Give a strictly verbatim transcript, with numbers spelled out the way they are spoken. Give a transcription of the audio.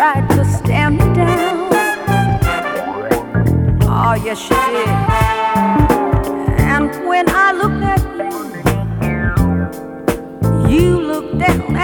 tried to stare me down. Oh, yes, she did. And when I looked at you, you looked down